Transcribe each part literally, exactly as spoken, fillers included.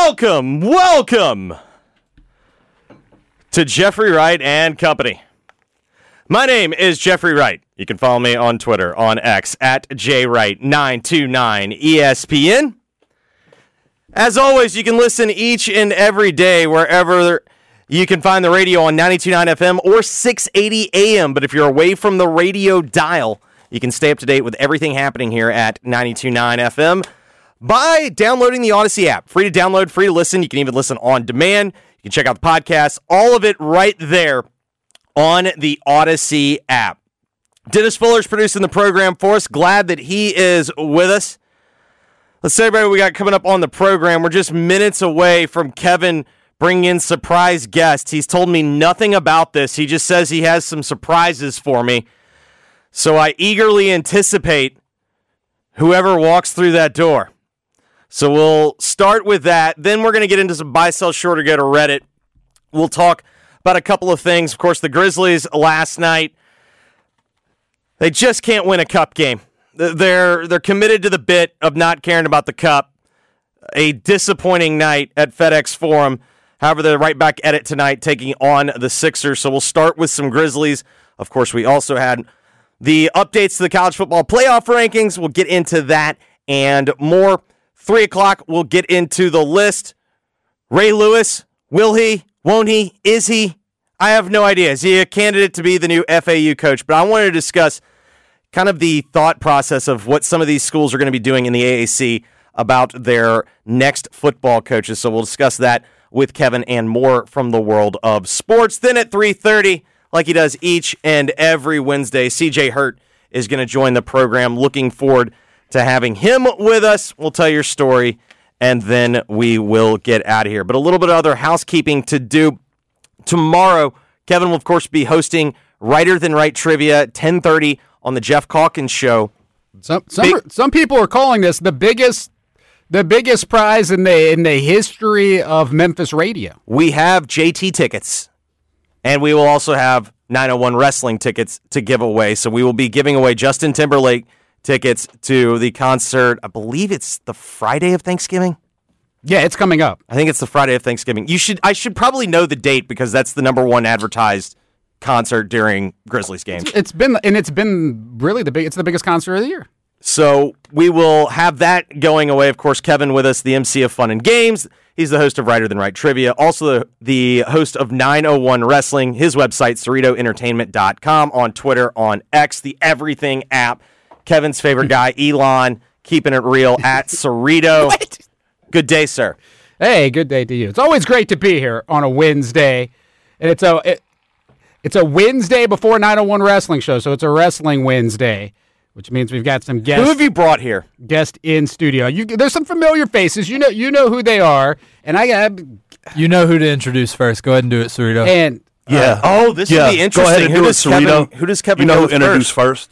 welcome, welcome to Jeffrey Wright and Company. My name is Jeffrey Wright. You can follow me on Twitter, on X, at J Wright nine two nine E S P N. As always, you can listen each and every day wherever you can find the radio on ninety-two point nine F M or six eighty A M. But if you're away from the radio dial, you can stay up to date with everything happening here at ninety-two point nine F M by downloading the Odyssey app. Free to download, free to listen. You can even listen on demand. You can check out the podcast. All of it right there on the Odyssey app. Dennis Fuller's producing the program for us. Glad that he is with us. Let's say everybody we got coming up on the program. We're just minutes away from Kevin bringing in surprise guests. He's told me nothing about this. He just says he has some surprises for me. So I eagerly anticipate whoever walks through that door. So we'll start with that. Then we're going to get into some buy, sell, short, or go to Reddit. We'll talk about a couple of things. Of course, the Grizzlies last night, they just can't win a cup game. They're they're committed to the bit of not caring about the cup. A disappointing night at FedEx Forum. However, they're right back at it tonight, taking on the Sixers. So we'll start with some Grizzlies. Of course, we also had the updates to the college football playoff rankings. We'll get into that and more. Three o'clock, we'll get into the list. Ray Lewis, will he? Won't he? Is he? I have no idea. Is he a candidate to be the new F A U coach? But I wanted to discuss kind of the thought process of what some of these schools are going to be doing in the A A C about their next football coaches. So we'll discuss that with Kevin and more from the world of sports. Then at three thirty, like he does each and every Wednesday, C J Hurt is going to join the program. Looking forward to having him with us. We'll tell your story, and then we will get out of here. But a little bit of other housekeeping to do. Tomorrow, Kevin will, of course, be hosting Writer Than Right Trivia at ten thirty on the Jeff Calkins Show. Some some, Big, some people are calling this the biggest the biggest prize in the in the history of Memphis radio. We have J T tickets, and we will also have nine oh one Wrestling tickets to give away. So we will be giving away Justin Timberlake tickets to the concert. I believe it's the Friday of Thanksgiving. Yeah, it's coming up. I think it's the Friday of Thanksgiving. You should. I should probably know the date because that's the number one advertised concert during Grizzlies games. It's, it's been and it's been really the big. It's the biggest concert of the year. So we will have that going away. Of course, Kevin with us, the M C of Fun and Games. He's the host of Writer Than Right Trivia, also the, the host of nine oh one Wrestling. His website, Cerrito Entertainment dot com, on Twitter, on X, the Everything app. Kevin's favorite guy, Elon, keeping it real at Cerrito. What? Good day, sir. Hey, good day to you. It's always great to be here on a Wednesday, and it's a it, it's a Wednesday before nine oh one Wrestling show, so it's a Wrestling Wednesday, which means we've got some guests. Who have you brought here? Guest in studio. You, there's some familiar faces. You know, you know who they are, and I got. You know who to introduce first. Go ahead and do it, Cerrito. And yeah. Uh, oh, this yeah. will be interesting. Go ahead and who do does it, Cerrito. Kevin, who does Kevin You know go who with introduced first? first?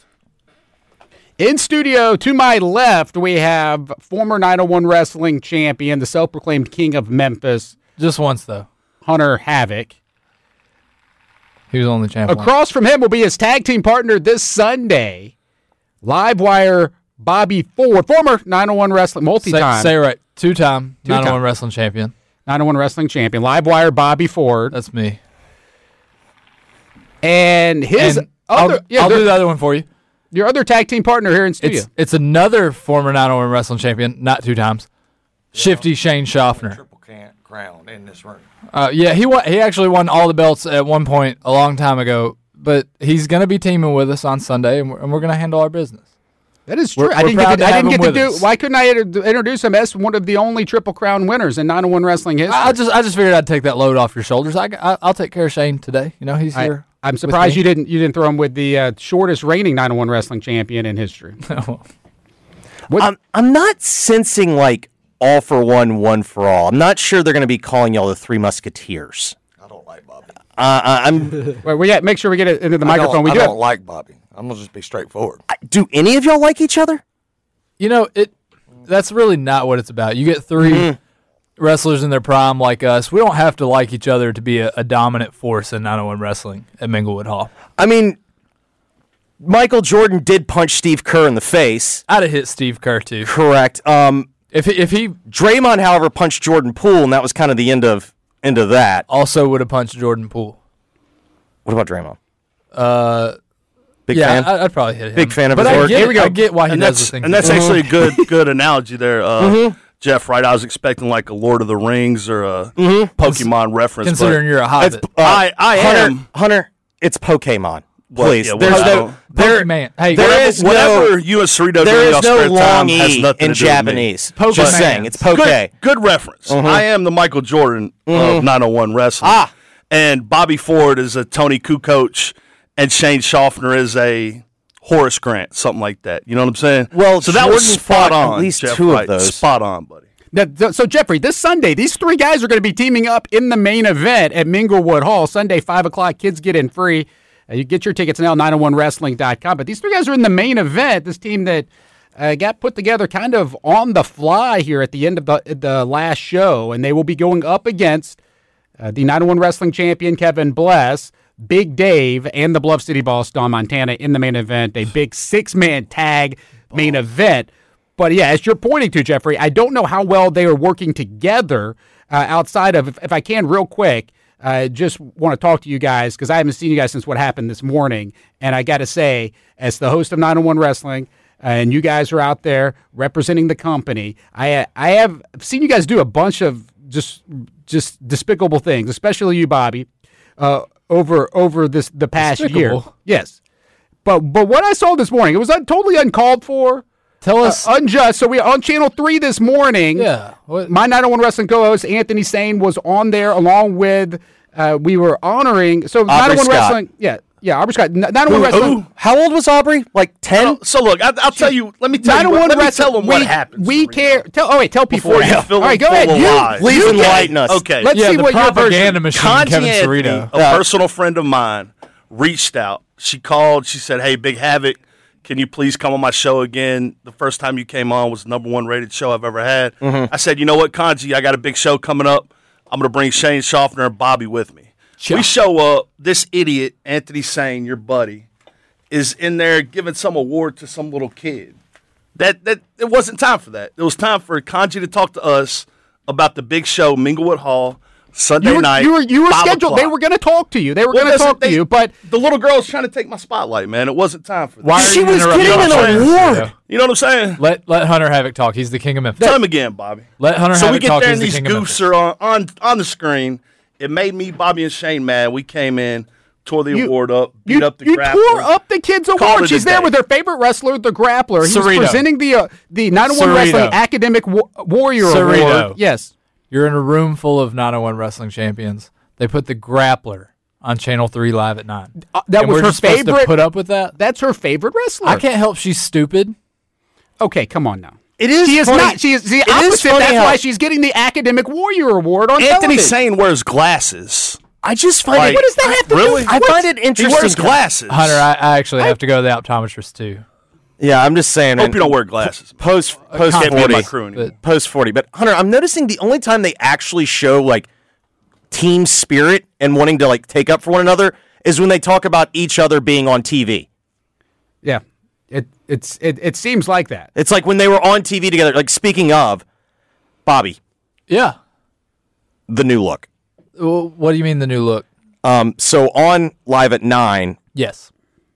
In studio, to my left, we have former nine oh one Wrestling champion, the self-proclaimed king of Memphis, Just once, though. Hunter Havoc. He was only champion. Across from him will be his tag team partner this Sunday, Livewire Bobby Ford, former nine oh one Wrestling, multi-time. Say, say it right. Two-time, Two-time. nine oh one Wrestling champion. nine oh one Wrestling champion, Livewire Bobby Ford. That's me. And his And other, I'll, yeah, I'll do the other one for you. Your other tag team partner here in studio. It's, it's another former nine oh one Wrestling champion, not two times. Yeah. Shifty Shane Schaffner. Triple crown in this room. Uh, yeah, he won, he actually won all the belts at one point a long time ago, but he's going to be teaming with us on Sunday, and we're, and we're going to handle our business. That is true. We're, I we're didn't get to, to I didn't get to do. Us. Why couldn't I introduce him as one of the only Triple Crown winners in nine oh one Wrestling history? I just I just figured I'd take that load off your shoulders. I, I I'll take care of Shane today. You know he's I, here. I'm surprised you didn't you didn't throw him with the uh, shortest reigning nine oh one Wrestling champion in history. What? I'm I'm not sensing like all for one, one for all. I'm not sure they're going to be calling y'all the Three Musketeers. I don't like Bobby. Uh, I'm. Wait, we got make sure we get it into the I microphone. Don't, We I do don't have, like Bobby. I'm gonna just be straightforward. Do any of y'all like each other? You know it. That's really not what it's about. You get three mm-hmm. wrestlers in their prime like us. We don't have to like each other to be a, a dominant force in nine oh one Wrestling at Minglewood Hall. I mean, Michael Jordan did punch Steve Kerr in the face. I'd have hit Steve Kerr too. Correct. Um, If he, if he Draymond, however, punched Jordan Poole, and that was kind of the end of end of that. also would have punched Jordan Poole. What about Draymond? Uh, Big yeah, fan. I, I'd probably hit him. Big fan of but his I work. Get, Here we go. I get why he and does that's the things. and that's he does. actually a good good analogy there, uh, mm-hmm. Jeff. Right? I was expecting like a Lord of the Rings or a Mm-hmm. Pokemon reference. Considering but you're a hobbit. Uh, I I Hunter, am. Hunter, it's Pokemon. Well, Please, yeah, well, there's I no don't- there, Pokemon. Hey, there whatever- is Whatever no you and Cerrito do there in is your no spare time long has e nothing in to do with me. Japanese. Pokemon. Just saying, it's poke. Good, good reference. I am the Michael Jordan of nine oh one Wrestling. Ah. And Bobby Ford is a Tony Kukoc, and Shane Schaffner is a Horace Grant, something like that. You know what I'm saying? Well, so that was Jordan spot fought at on. least Jeff two of Wright. those. Spot on, buddy. That, so, Jeffrey, this Sunday, these three guys are going to be teaming up in the main event at Minglewood Hall. Sunday, five o'clock. Kids get in free. Uh, you get your tickets now, nine oh one wrestling dot com. But these three guys are in the main event, this team that uh, got put together kind of on the fly here at the end of the, the last show. And they will be going up against uh, the nine oh one Wrestling champion, Kevin Bless, Big Dave, and the Bluff City Boss, Don Montana, in the main event. A big six-man tag main event. But yeah, as you're pointing to, Jeffrey, I don't know how well they are working together uh, outside of, if, if I can, real quick, I uh, just want to talk to you guys because I haven't seen you guys since what happened this morning. And I got to say, as the host of nine oh one Wrestling, uh, and you guys are out there representing the company, I I have seen you guys do a bunch of just just despicable things, especially you, Bobby, uh, over over this the past year. Despicable? Yes. But, but what I saw this morning, it was un- totally uncalled for. Tell us. Uh, unjust. So we on Channel three this morning. yeah. What, My nine oh one Wrestling co-host Anthony Sane was on there along with. Uh, we were honoring. So nine oh one Scott. Wrestling. Yeah, yeah. Aubrey Scott. nine oh one Wrestling. Who? How old was Aubrey? Like ten? Oh, so look, I, I'll tell you. Let me tell you. nine oh What, one let me Wrestling. tell them we, what happened. We Cerrito. care. Tell. Oh wait. Tell people. Before you Yeah. fill All right. them Go full ahead. of You, lies. Please you enlighten us. Okay. Let's yeah, see the what your version. propaganda machine, Conji Kevin Anthony, Cerrito. a personal friend of mine, reached out. She called. She said, "Hey, Big Havoc, can you please come on my show again? The first time you came on was the number one rated show I've ever had." Mm-hmm. I said, "You know what, Conji? I got a big show coming up. I'm going to bring Shane Schaffner and Bobby with me." We show up. This idiot, Anthony Sane, your buddy, is in there giving some award to some little kid. That that it wasn't time for that. It was time for Conji to talk to us about the big show, Minglewood Hall, Sunday You were, night. you were, you were five scheduled. They o'clock. were going to talk to you. They were Well, going to listen, talk to they- you, but the little girl was trying to take my spotlight, man. It wasn't time for that. Why are She you was interrupting getting us? an award. Yeah. You know what I'm saying? Let let Hunter Havoc talk. He's the king of Memphis. Tell him again, Bobby. Let Hunter So Havoc we get talk. there He's and the these king of goofs Memphis. are on, on on the screen. It made me, Bobby, and Shane mad. We came in, tore the You- award up, beat you, up the you grappler. tore up the kid's Called award. it a She's there day. with her favorite wrestler, the grappler. He was Cerrito. presenting the uh, the nine oh one Cerrito. Wrestling Academic Wa- Warrior Cerrito. Award. Yes. You're in a room full of nine oh one Wrestling champions. They put the grappler on Channel three live at nine. Uh, that And was we're her just supposed favorite. to put up with that? That's her favorite wrestler. I can't help she's stupid. Okay, come on now. It is. She is funny. not. She is the It is opposite. funny That's how- why she's getting the Academic Warrior Award on Anthony television. Sane wears glasses. I just find Like, it. What does that have to really? do? I What? find it He interesting. wears glasses. Hunter, I, I actually have to go to the optometrist too. Yeah, I'm just saying. Hope you don't wear glasses. Post post Can't be in forty. my crew anymore. But Post forty. But Hunter, I'm noticing the only time they actually show like team spirit and wanting to like take up for one another is when they talk about each other being on T V. Yeah. It it's it, it seems like that. It's like when they were on T V together. Like speaking of, Bobby, yeah. the new look. Well, what do you mean the new look? Um, so on Live at Nine, Yes.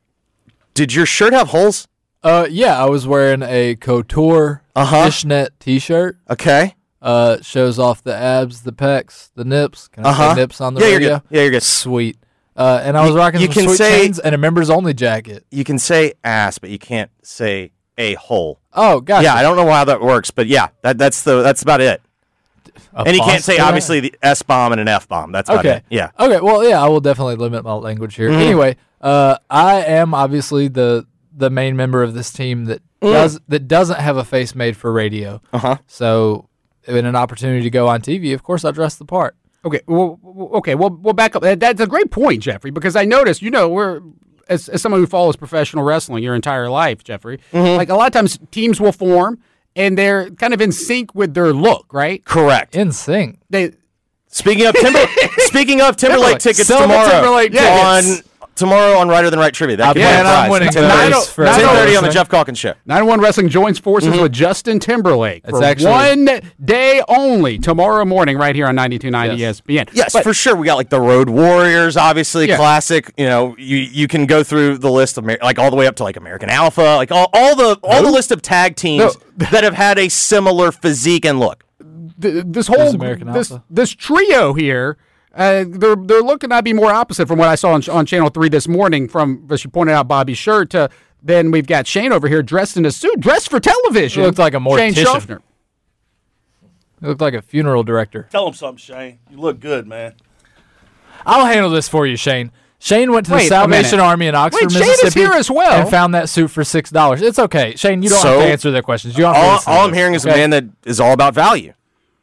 did your shirt have holes? Uh, yeah, I was wearing a Couture Uh-huh. fishnet T-shirt. Okay. Uh, shows off the abs, the pecs, the nips. Can I Uh-huh. say nips on the Yeah, you're radio? good. Yeah, you're good. Sweet. Uh, and I was You- rocking you some can sweet say- chains and a members only jacket. You can say ass, but you can't say a hole. Oh, gotcha. Yeah, I don't know how that works, but yeah, that that's the that's about it. A And you can't pause say to that? obviously the S bomb and an F bomb. That's about Okay. it. Yeah. Okay. Well, yeah, I will definitely limit my language here. Mm-hmm. Anyway, uh, I am obviously the the main member of this team that Mm. does that doesn't have a face made for radio. Uh huh. So, in an opportunity to go on T V, of course, I dress the part. Okay, well, w- okay, well, we'll back up. That- That's a great point, Jeffrey, because I noticed, you know, we're as, as someone who follows professional wrestling your entire life, Jeffrey. Like a lot of times, teams will form and they're kind of in sync with their look, right? Correct. In sync. They Speaking of Timber, speaking of Timberlake Timberlake. tickets Sell the tomorrow Timberlake on tickets. tomorrow on Righter Than Right Trivia. That Uh, could man, be a I'm prize. winning ten those thirty for ten thirty on the listening. Jeff Calkins Show. nine one Wrestling joins forces with Justin Timberlake It's for actually- one day only tomorrow morning right here on ninety-two point nine Yes. E S P N. Yes, But- for sure. We got like the Road Warriors, obviously Yeah. classic. You know, you you can go through the list of Amer- like all the way up to like American Alpha, like all, all the all the list of tag teams that have had a similar physique and look. th- this whole American this Alpha? this trio here, uh, they're they're looking to be more opposite from what I saw on, on Channel Three this morning. From as you pointed out, Bobby's shirt to then we've got Shane over here dressed in a suit, dressed for television. He looked like a Shane mortician. Schaffner. You look like a funeral director. Tell him something, Shane. You look good, man. I'll handle this for you, Shane. Shane went to Wait the a Salvation minute. Army in Oxford, Wait, Shane is Mississippi, here as well. and found that suit for six dollars. It's okay, Shane. You don't So, have to answer their questions. You don't have to All, listen to all I'm this, hearing is a okay? man that is all about value.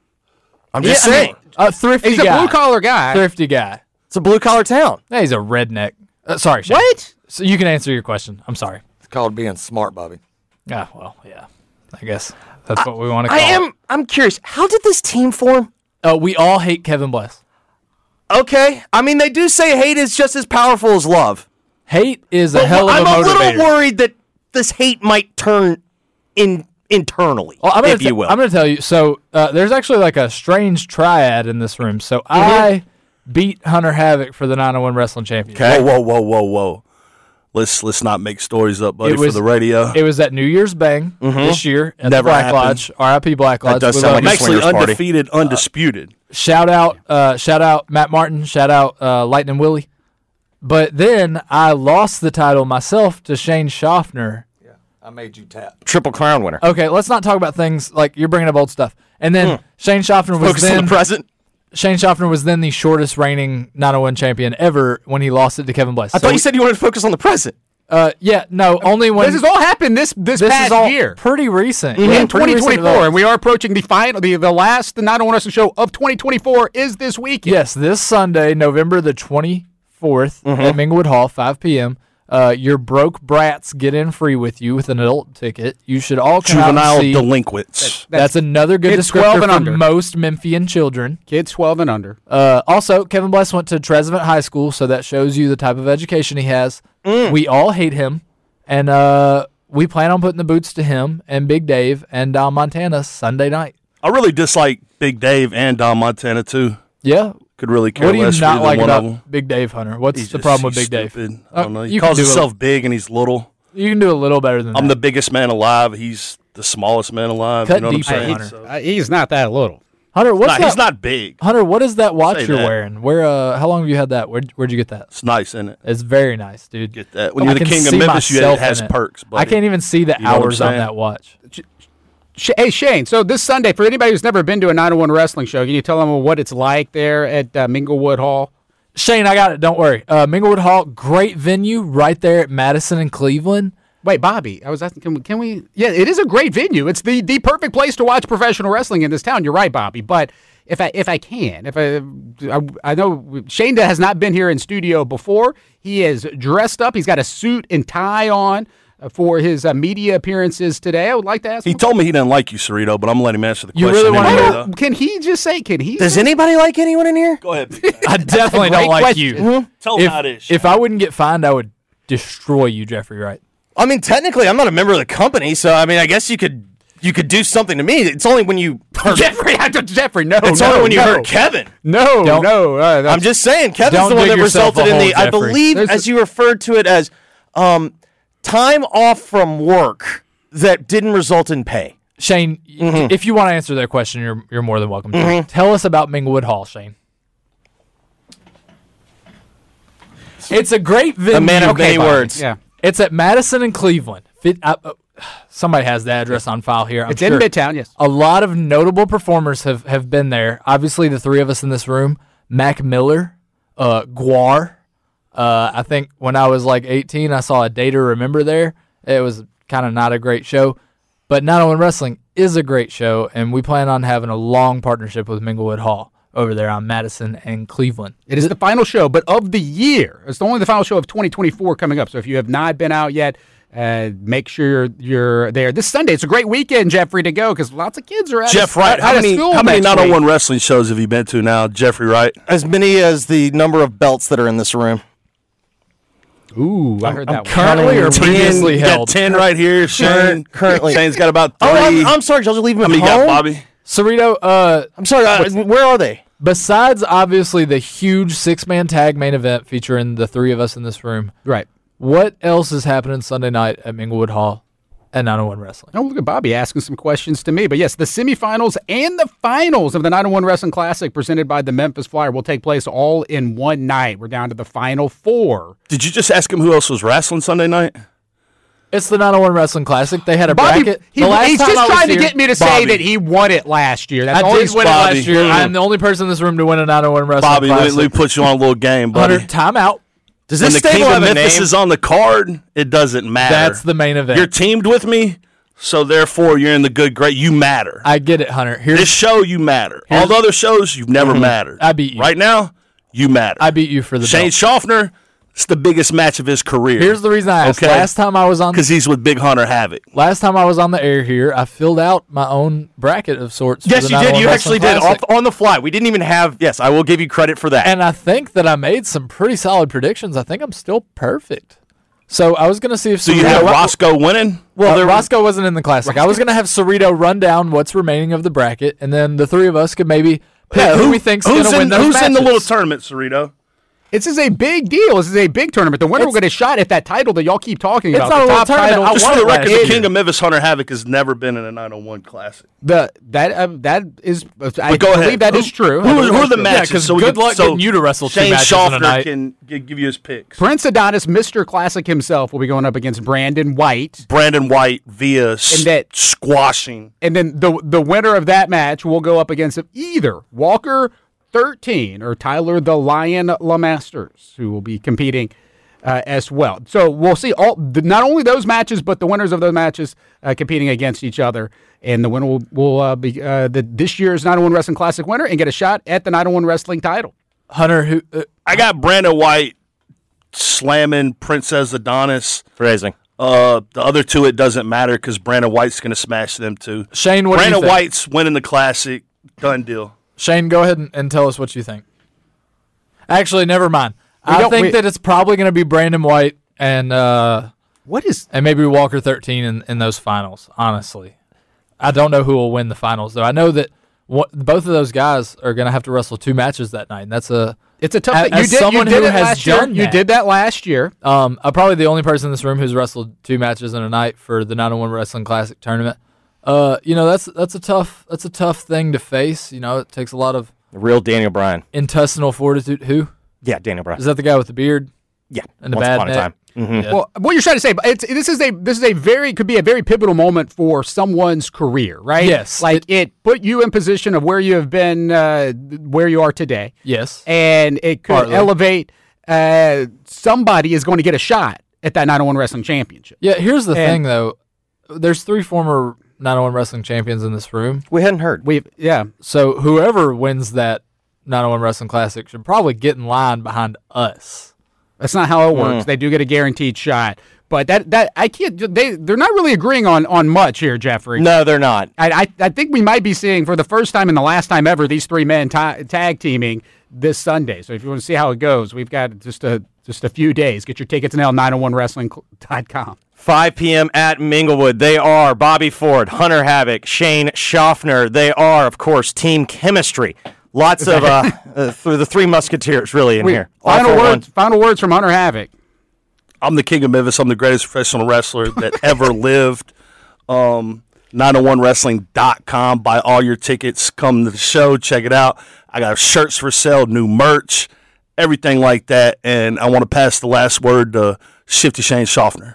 I'm just Yeah, I saying, mean, a thrifty He's a guy. blue collar guy. Thrifty guy. it's a blue collar town. Yeah, he's a redneck. Uh, sorry, Shane. What? So you can answer your question. I'm sorry. It's called being smart, Bobby. Ah, well, yeah. I guess that's what we want to call I am. it. I'm curious. How did this team form? Uh, we all hate Kevin Bless. Okay, I mean they do say hate is just as powerful as love. Hate is a But hell of I'm a a motivator. little worried that this hate might turn in internally, Well, I'm gonna if you te- will. I'm going to tell you. So uh, there's actually like a strange triad in this room. So I beat Hunter Havoc for the nine oh one Wrestling Championship. Okay. Whoa, whoa, whoa, whoa, whoa. Let's let's not make stories up, buddy, It was- for the radio. It was at New Year's Bang this year at Never the Black happened. Lodge. R I P Black Lodge. does We sound love like you. a I'm actually swingers party. undefeated, undisputed. Shout out, uh, shout out Matt Martin. Shout out uh, Lightning Willie. But then I lost the title myself to Shane Schaffner. Yeah, I made you tap. Triple Crown winner. Okay, let's not talk about things like you're bringing up old stuff. And then Shane Schaffner was Focus on then the present. Shane Schaffner was then the shortest reigning nine oh one champion ever when he lost it to Kevin Bless. I thought you said you wanted to focus on the present. uh, yeah, no, only when This has all happened this this, this past is all year. pretty recent. In Yeah, pretty twenty recent twenty-four, events. and we are approaching the final, the, the last the Night on Wrestling show of twenty twenty-four is this weekend. Yes, this Sunday, November the twenty-fourth at Minglewood Hall, five p.m. Uh, your broke brats get in free with you with an adult ticket. You should all come out Juvenile and see. delinquents. That's another good Kids twelve descriptor and for under. most Memphian children. Kids twelve and under. Uh, also, Kevin Bless went to Trezevant High School, so that shows you the type of education he has. We all hate him, and uh, we plan on putting the boots to him and Big Dave and Don Montana Sunday night. I really dislike Big Dave and Don Montana, too. Yeah. Could really care What do you less for not either like one about of them. Big Dave Hunter? What's He's the just- problem with he's Big Dave? stupid. Uh, I don't know. He you can calls do a- himself big and he's little. You can do a little better than I'm that. the biggest man alive. He's the smallest man alive. Cut you know what I'm deeper, saying? Hunter. So- Uh, he's not that little. Hunter, what's Nah, that? he's not big. Hunter, what is that watch Say you're that. wearing? Where? Uh, how long have you had that? Where? Where'd you get that? It's nice, isn't it? It's very nice, dude. Get that. When I you're the can king of see Memphis, you, it myself has in perks. I Buddy. can't even see the You know what I'm hours on saying? that watch. Sh- Hey Shane, so this Sunday, for anybody who's never been to a nine oh one wrestling show, can you tell them what it's like there at uh, Minglewood Hall? Shane, I got it. Don't worry. Uh, Minglewood Hall, great venue right there at Madison and Cleveland. Wait, Bobby, I was asking, can we, can we? Yeah, it is a great venue. It's the, the perfect place to watch professional wrestling in this town. You're right, Bobby. But if I if I can, if I I, I know Shane has not been here in studio before. He is dressed up. He's got a suit and tie on uh, for his uh, media appearances today. I would like to ask He him. told me he didn't like you, Cerrito, but I'm letting him answer the You question. really wanna anyway, hear- though. Can he just say? Can he? Does say- anybody like anyone in here? Go ahead. Big I definitely great don't like question. you. Mhm. Tell him If, how it is. if I wouldn't get fined, I would destroy you, Jeffrey Wright. I mean, technically, I'm not a member of the company, so I mean, I guess you could you could do something to me. It's only when you hurt. Jeffrey, I- Jeffrey, no, It's no, only when you no. hurt Kevin. No, Don't- no. Uh, that's- I'm just saying, Kevin's Don't the one dig that yourself resulted a in the. hole, I Jeffrey. believe, There's as a- you referred to it, as um, time off from work that didn't result in pay. Shane, y- Mm-hmm. if you want to answer that question, you're you're more than welcome to. Tell us about Minglewood Hall, Shane. It's a great venue. A man of Okay, many Bobby. words. Yeah, It's at Madison and Cleveland. Fit, uh, uh, somebody has the address on file here. I'm it's sure. in Midtown. Yes. A lot of notable performers have, have been there. Obviously, the three of us in this room: Mac Miller, uh, Guar. Uh, I think when I was like eighteen, I saw A Day to Remember there. It was kind of not a great show, but nine oh one Wrestling is a great show, and we plan on having a long partnership with Minglewood Hall over there on Madison and Cleveland. It is the final show, but of the year. It's only the final show of twenty twenty-four coming up. So if you have not been out yet, uh, make sure you're, you're there. This Sunday, it's a great weekend, Jeffrey, to go because lots of kids are out. Jeff of, Wright, out how of many, school how many next nine oh one week. wrestling shows have you been to now, Jeffrey Wright? As many as the number of belts that are in this room. Ooh, I heard that one. Currently or ten, previously You got held? ten right here. Shane. Currently. Shane's got about three. Oh, I'm, I'm sorry, Josh. Leave him How at many you home. got, Bobby? Cerrito, uh, I'm sorry. Uh, where are they? besides obviously the huge six-man tag main event featuring the three of us in this room, Right. what else is happening Sunday night at Minglewood Hall at nine oh one Wrestling? Oh, look at Bobby asking some questions to me. But yes, the semifinals and the finals of the nine oh one Wrestling Classic presented by the Memphis Flyer will take place all in one night. We're down to the final four. Did you just ask him who else was wrestling Sunday night? It's the nine oh one Wrestling Classic. They had a Bobby, bracket. he- The last he's time just I was trying to here- get me to say Bobby. that he won it last year. That's I all did he's win it Bobby. last year. Mm. I'm the only person in this room to win a nine oh one Wrestling Bobby, let me, Classic. let me put you on a little game, buddy. Hunter, timeout. Does When this the stable King have of a Memphis name? is on the card, it doesn't matter. That's the main event. You're teamed with me, so therefore you're in the good grade. You matter. I get it, Hunter. Here's This show, you matter. All the other shows, you've never mattered. I beat you. Right now, you matter. I beat you for the Shane belt. Schaffner, it's the biggest match of his career. Here's the reason I asked. Okay. Last time I was on because he's with Big Hunter Havoc. last time I was on the air here, I filled out my own bracket of sorts. for Yes, the you did. nine oh one You actually Wrestling did Classic. off, on the fly. We didn't even have. Yes, I will give you credit for that. And I think that I made some pretty solid predictions. I think I'm still perfect. So I was going to see if So you Cerrito- have Roscoe winning? Well, there, Roscoe wasn't in the classic. I was going to have Cerrito run down what's remaining of the bracket, and then the three of us could maybe pick Yeah, who, we think's going who's to win in, those Who's matches. in the little tournament, Cerrito? This is a big deal. This is a big tournament. The winner will It's- get a shot at that title that y'all keep talking It's about. not the a little top tournament. title. I Just won for the it record, last the year. King of Memphis, Hunter Havoc, has never been in a nine oh one Classic. The that uh, that is I But go believe ahead. that Who- is true. I Who, believe who are that's the true. Yeah, matches? 'cause so we good can- luck so getting you to wrestle two Shane matches in a Schaffner night. can gi- give you his picks. Prince Adonis, Mister Classic himself, will be going up against Brandon White. Brandon White via s- that- squashing. And then the the winner of that match will go up against either Walker thirteen or Tyler the Lion LeMasters, who will be competing uh, as well. So we'll see all the, not only those matches, but the winners of those matches uh, competing against each other. And the winner will, will uh, be uh, the this year's nine oh one Wrestling Classic winner and get a shot at the nine oh one Wrestling title. Hunter, who uh, I got Brandon White slamming Princess Adonis. Phrasing. Uh, the other two, it doesn't matter because Brandon White's going to smash them too. Shane, what do you Brandon think? White's winning the Classic. Done deal. Shane, go ahead and, and tell us what you think. Actually, never mind. I don't- think we- that it's probably going to be Brandon White and uh, What is and maybe Walker thirteen in, in those finals. Honestly, I don't know who will win the finals though. I know that what, both of those guys are going to have to wrestle two matches that night. And that's a it's a tough As- thing. You as did, you someone did who it has last year. done You that. did that last year. Um, I'm probably the only person in this room who's wrestled two matches in a night for the nine oh one Wrestling Classic tournament. Uh, you know that's that's a tough that's a tough thing to face. You know, it takes a lot of The real Daniel Bryan. intestinal fortitude. Who Yeah, Daniel Bryan. is that? The guy with the beard Yeah. and the Once bad upon a neck? time. Mhm. Yeah. Well, what you're trying to say, but it's this is a this is a very could be a very pivotal moment for someone's career, right? Yes. like it, put you in position of where you have been, uh, where you are today, Yes. and it could Partly. elevate. Uh, somebody is going to get a shot at that nine oh one Wrestling Championship. Yeah. Here's the And- thing, though. There's three former nine oh one Wrestling champions in this room. We hadn't heard. We've yeah, So whoever wins that nine oh one Wrestling Classic should probably get in line behind us. that's not how it Hmm. works. They do get a guaranteed shot, but that that I can't. They they're not really agreeing on on much here, Jeffrey. No, they're not. I, I I think we might be seeing for the first time and the last time ever these three men ta- tag teaming this Sunday. So if you want to see how it goes, we've got just a just a few days. Get your tickets now, nine oh one wrestling dot com. five p.m. at Minglewood. They are Bobby Ford, Hunter Havoc, Shane Schaffner. They are, of course, Team Chemistry. Lots of uh, uh for the three Musketeers really in here. All Final for one. words. Final words from Hunter Havoc. I'm the king of Memphis. I'm the greatest professional wrestler that ever lived. Um, nine oh one wrestling dot com. Buy all your tickets. Come to the show. Check it out. I got shirts for sale, new merch, everything like that. And I want to pass the last word to Shifty Shane Schaffner.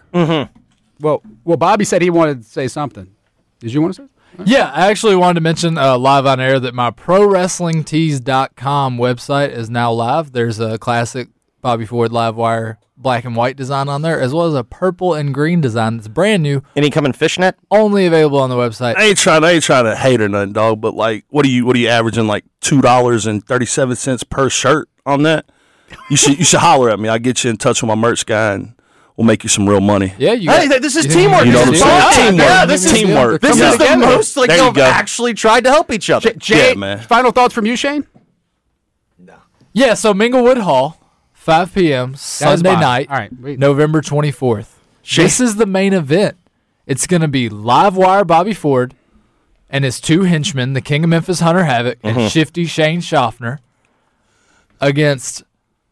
Well, well, Bobby said he wanted to say something. Did you want to say? Yeah, I actually wanted to mention uh, live on air that my pro wrestling tees dot com website is now live. There's a classic Bobby Ford Livewire black and white design on there, as well as a purple and green design that's brand new, Any coming fishnet? only available on the website. I ain't trying. I ain't trying to hate or nothing, dog. But like, what are you? What are you averaging? Like two dollars and thirty seven cents per shirt on that? You should. You should holler at me. I'll get you in touch with my merch guy, and we'll make you some real money. Yeah, you. Hey, got- this is you think teamwork. you You know can what I'm do saying? it? Teamwork. Yeah, this is- teamwork. This Come is the together. most like There you they've go. actually tried to help each other. Jay, Yeah, man. Final thoughts from you, Shane? Yeah, so Minglewood Hall, five p.m. Sunday Bobby. night, All right, wait. November twenty-fourth. This is the main event. It's going to be live wire Bobby Ford and his two henchmen, the King of Memphis, Hunter Havoc, Mm-hmm. and shifty Shane Schaffner, against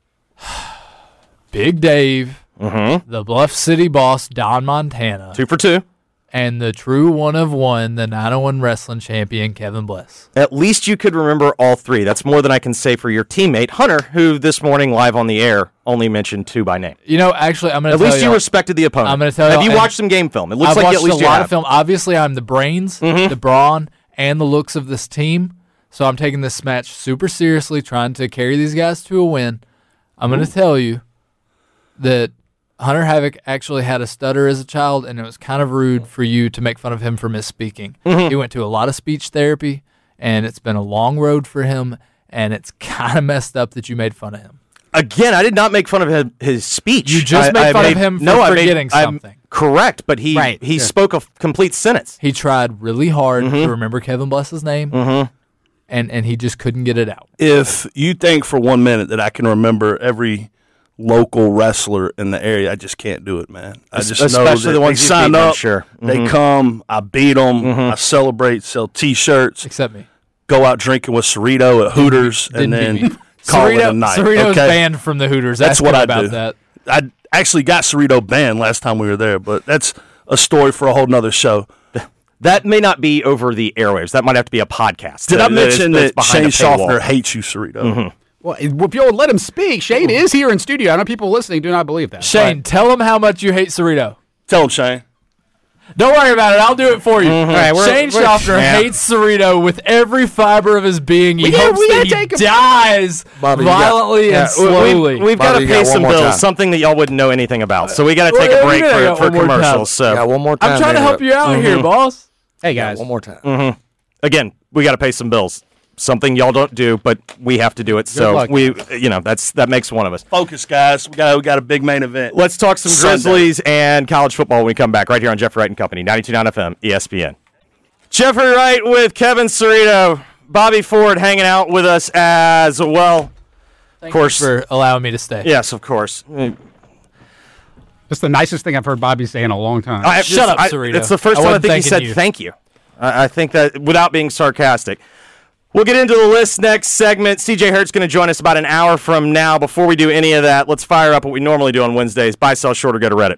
Big Dave, Mm-hmm. the Bluff City boss, Don Montana, Two for two. and the true one of one, the nine oh one wrestling champion, Kevin Bliss. At least you could remember all three. That's more than I can say for your teammate, Hunter, who this morning live on the air only mentioned two by name. You know, actually, I'm going At to tell least you. you respected the opponent. I'm gonna tell Have y'all, you and watched some game film? It looks I've like watched at least a you lot have. Mm-hmm. of film. Obviously, I'm the brains, the brawn, and the looks of this team. So I'm taking this match super seriously, trying to carry these guys to a win. I'm going to tell you that Hunter Havoc actually had a stutter as a child, and it was kind of rude for you to make fun of him for misspeaking. Mm-hmm. He went to a lot of speech therapy, and it's been a long road for him, and it's kind of messed up that you made fun of him. Again, I did not make fun of his, his speech. You just I, made I fun of made- him for no, I made- forgetting I'm something. Correct, but he Right, he yeah. spoke a f- complete sentence. He tried really hard Mm-hmm. to remember Kevin Bless's name, and, and he just couldn't get it out. If you think for one minute that I can remember every local wrestler in the area, I just can't do it, man. I Es- just know especially that the ones they you've sign beaten, I'm up, sure. they Mhm. come, I beat them, I celebrate, sell T-shirts, Except me. go out drinking with Cerrito at Hooters, and Didn't beat then me. call it a Cerrito, night. Cerrito's okay? banned from the Hooters. That's Ask what him I about do. that. I actually got Cerrito banned last time we were there, but that's a story for a whole nother show. That may not be over the airwaves. That might have to be a podcast. Did I That- that is- mention that's that behind Shane a paywall. Schaffner hates you, Cerrito? Well, if you'll let him speak, Shane is here in studio. I know people listening do not believe that. Shane, tell him how much you hate Cerrito. Tell him, Shane. Don't worry about it. I'll do it for you. All right, we're- Shane we're- Schaffner yeah. hates Cerrito with every fiber of his being. He We gotta- hopes we that gotta he take him- dies Bobby, you got- violently Yeah, and we- slowly. We've, we've got Bobby, to you pay got one some more bills, time. something that y'all wouldn't know anything about. So we got to take Well, a break we gotta for, go for one more time. commercials. So Yeah, one more time. I'm trying to man. help you out here, boss. Hey, Yeah, guys. one more time. again, we got to pay some bills. Something y'all don't do, but we have to do it. So luck. we, you know, that's that makes one of us. Focus, guys. We got we got a big main event. Let's talk some Sunday. Grizzlies and college football when we come back right here on Jeffrey Wright and Company, ninety-two point nine F M, E S P N. Jeffrey Wright with Kevin Cerrito, Bobby Ford hanging out with us as well. Thank Of course. you for allowing me to stay. Yes, of course. That's the nicest thing I've heard Bobby say in a long time. I, Shut up, I- Cerrito. It's the first I time I wasn't think he thanking said you. thank you. I, I think that without being sarcastic. We'll get into the list next segment. C J Hurt's going to join us about an hour from now. Before we do any of that, let's fire up what we normally do on Wednesdays. Buy, sell, short, or go to Reddit.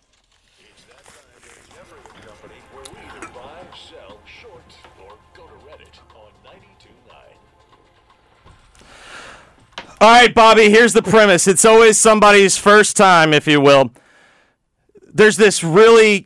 All right, Bobby, here's the premise. It's always somebody's first time, if you will. There's this really,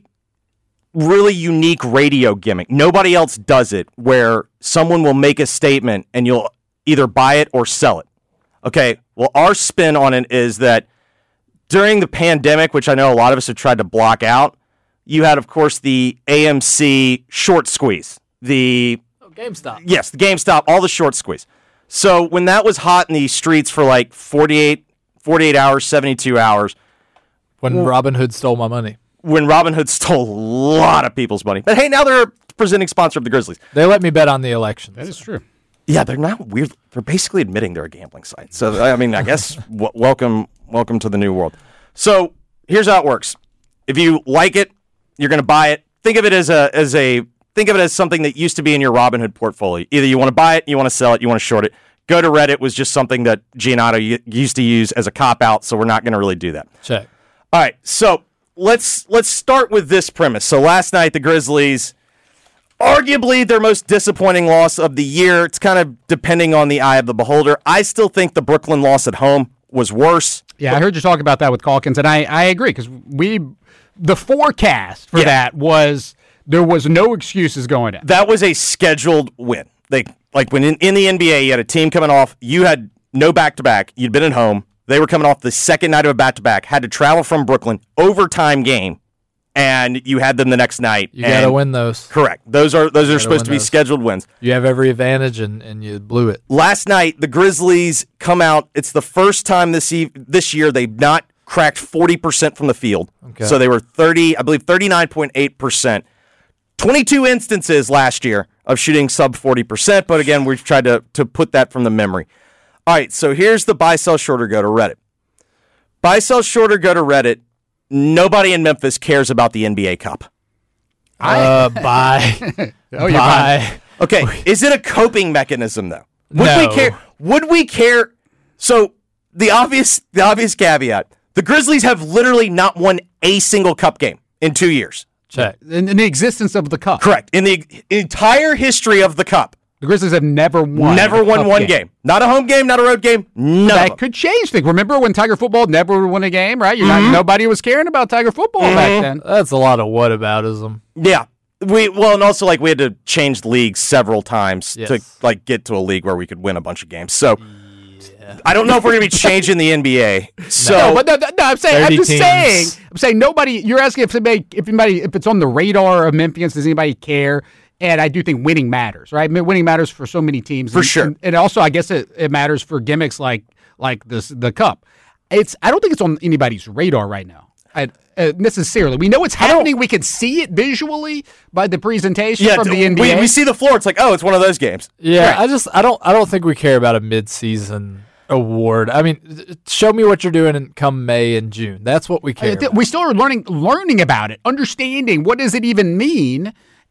really unique radio gimmick. Nobody else does it, where someone will make a statement and you'll either buy it or sell it. Okay, well, our spin on it is that during the pandemic, which I know a lot of us have tried to block out, you had, of course, the A M C short squeeze. The Oh, GameStop. Yes, the GameStop, all the short squeeze. So when that was hot in the streets for like forty-eight, forty-eight hours, seventy-two hours, When Robin Hood stole my money. when Robinhood stole a lot of people's money. But hey, now they're a presenting sponsor of the Grizzlies. They let me bet on the election. That is true. Yeah, they're now weird. They're basically admitting they're a gambling site. So I mean, I guess w- welcome, welcome to the new world. So here's how it works. If you like it, you're going to buy it. Think of it as a as a think of it as something that used to be in your Robinhood portfolio. Either you want to buy it, you want to sell it, you want to short it. Go to Reddit was just something that Giannato y- used to use as a cop out. So we're not going to really do that. Check. All right, so let's let's start with this premise. So last night the Grizzlies, arguably their most disappointing loss of the year. It's kind of depending on the eye of the beholder. I still think the Brooklyn loss at home was worse. Yeah, I heard you talk about that with Calkins, and I, I agree because we the forecast for Yeah. that was there was no excuses going in. That was a scheduled win. They like when in, in the N B A you had a team coming off, you had no back-to-back, you'd been at home. They were coming off the second night of a back-to-back, had to travel from Brooklyn, overtime game, and you had them the next night. You got to and- win those. Correct. Those are those are gotta supposed to win be those. scheduled wins. You have every advantage, and, and you blew it. Last night, the Grizzlies come out. It's the first time this eve- this year they've not cracked forty percent from the field. Okay. So they were thirty, I believe thirty-nine point eight percent. twenty-two instances last year of shooting sub forty percent, but again, we've tried to, to put that from the memory. All right, so here's the buy, sell, short, or go to Reddit. Buy, sell, short, or go to Reddit. Nobody in Memphis cares about the N B A Cup. Uh, bye. Oh, you're bye. Okay, is it a coping mechanism though? Would No. we care? Would we care? So the obvious, the obvious caveat: the Grizzlies have literally not won a single cup game in two years. Check. In, in the existence of the cup. Correct. In the entire history of the cup, The Grizzlies have never won. never a won cup one game. Not a home game, not a road game. None of That them. could change things. Remember when Tiger football never won a game, right? You're Mm-hmm. not, nobody was caring about Tiger football back then. That's a lot of whataboutism. Yeah. We well, and also like we had to change leagues several times to Yes. like get to a league where we could win a bunch of games. So I don't know if we're gonna be changing the N B A. So No, but no, no, no, I'm saying, I'm thirty just teams. saying, I'm saying nobody. You're asking if somebody, if anybody, if it's on the radar of Memphis, does anybody care? And I do think winning matters, right? I mean, winning matters for so many teams, For and, sure. And, and also, I guess it, it matters for gimmicks like like this the cup. It's I don't think it's on anybody's radar right now. I, uh, necessarily, we know it's happening. We can see it visually by the presentation yeah, from the N B A. we, we see the floor. It's like, oh, it's one of those games. Yeah, Right. I just I don't I don't think we care about a mid-season award. I mean, th- show me what you're doing in come May and June. That's what we care. I thi- about. we still are learning learning about it, understanding what does it even mean,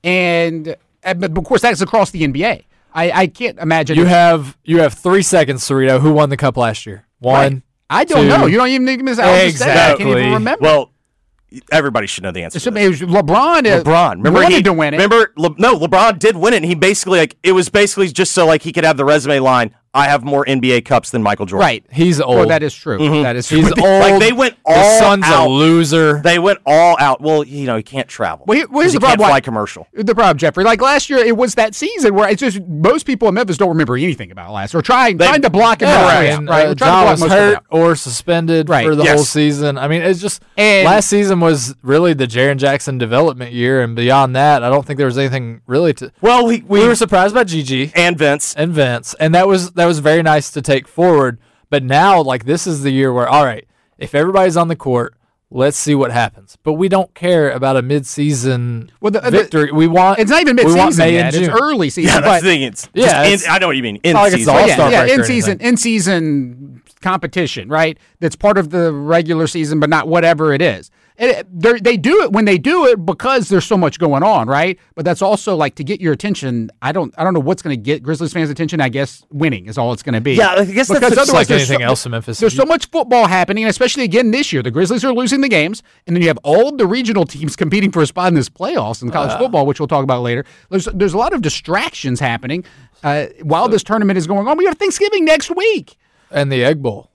and uh, but of course that's across the N B A. I, I can't imagine You it's- have you have three seconds, Cerrito. Who won the cup last year? One. Right. I don't two. know. You don't even need to I was just saying, I can't Exactly. even remember. Well, everybody should know the answer. So to maybe this. it was LeBron. uh, LeBron, remember wanted he to win it. Remember, Le, no, LeBron did win it. And he basically like it was basically just so like he could have the resume line. I have more N B A cups than Michael Jordan. Right. He's old. Well, that is true. That is true. He's But the- old. Like they went all the son's out. a loser. They went all out. Well, you know, he can't travel. Well, here- well, 'Cause here's he the can't problem. fly Why- commercial. The problem, Jeffrey, like last year, it was that season where it's just most people in Memphis don't remember anything about last year. Or trying, They- trying to block it Yeah, out. right. Right. And, right. uh, We're trying to John block was most of it hurt out. or suspended Right. for the Yes. whole season. I mean, it's just And- last season was really the Jaren Jackson development year, and beyond that, I don't think there was anything really to. Well, we we, We were surprised by Gigi and Vince. and Vince, and that was that was very nice to take forward. But now, like this is the year where, all right, if everybody's on the court, let's see what happens. But we don't care about a mid-season Well, the- the- victory. We want It's not even we want mid-season May yet. and It's June. early season. Yeah, but, that's the thing. It's Yeah, just in- it's- I know what you mean. In not like it's season. all- yeah, All-star yeah, break or in season, anything. in season competition, right? That's part of the regular season, but not whatever it is. It, they're- they do it when they do it because there's so much going on, right? But that's also like to get your attention. I don't, I don't know what's going to get Grizzlies fans' attention. I guess winning is all it's going to be. Yeah, I guess that's because just otherwise like there's anything so, else in Memphis. There's so much football happening, and especially again this year, the Grizzlies are losing the games, and then you have all the regional teams competing for a spot in this playoffs in college football, which we'll talk about later. There's there's a lot of distractions happening uh, while this tournament is going on. We have Thanksgiving next week. and the Egg Bowl.